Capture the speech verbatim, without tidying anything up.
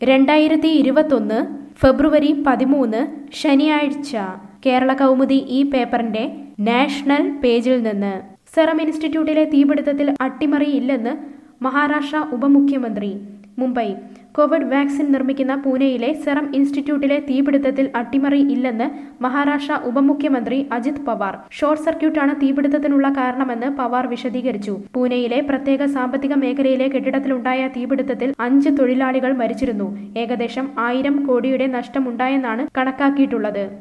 രണ്ടായിരത്തി ഇരുപത്തൊന്ന് ഫെബ്രുവരി പതിമൂന്ന് ശനിയാഴ്ച കേരള കൗമുദി ഈ പേപ്പറിന്റെ നാഷണൽ പേജിൽ നിന്ന് സെറം ഇൻസ്റ്റിറ്റ്യൂട്ടിലെ തീപിടുത്തത്തിൽ അട്ടിമറിയില്ലെന്ന് മഹാരാഷ്ട്ര ഉപമുഖ്യമന്ത്രി. മുംബൈ കോവിഡ് വാക്സിൻ നിർമ്മിക്കുന്ന പൂനെയിലെ സെറം ഇൻസ്റ്റിറ്റ്യൂട്ടിലെ തീപിടുത്തത്തിൽ അട്ടിമറി ഇല്ലെന്ന് മഹാരാഷ്ട്ര ഉപമുഖ്യമന്ത്രി അജിത് പവാർ. ഷോർട്ട് സർക്യൂട്ടാണ് തീപിടുത്തത്തിനുള്ള കാരണമെന്ന് പവാർ വിശദീകരിച്ചു. പൂനെയിലെ പ്രത്യേക സാമ്പത്തിക മേഖലയിലെ കെട്ടിടത്തിലുണ്ടായ തീപിടുത്തത്തിൽ അഞ്ച് തൊഴിലാളികൾ മരിച്ചിരുന്നു. ഏകദേശം ആയിരം കോടിയുടെ നഷ്ടമുണ്ടായെന്നാണ് കണക്കാക്കിയിട്ടുള്ളത്.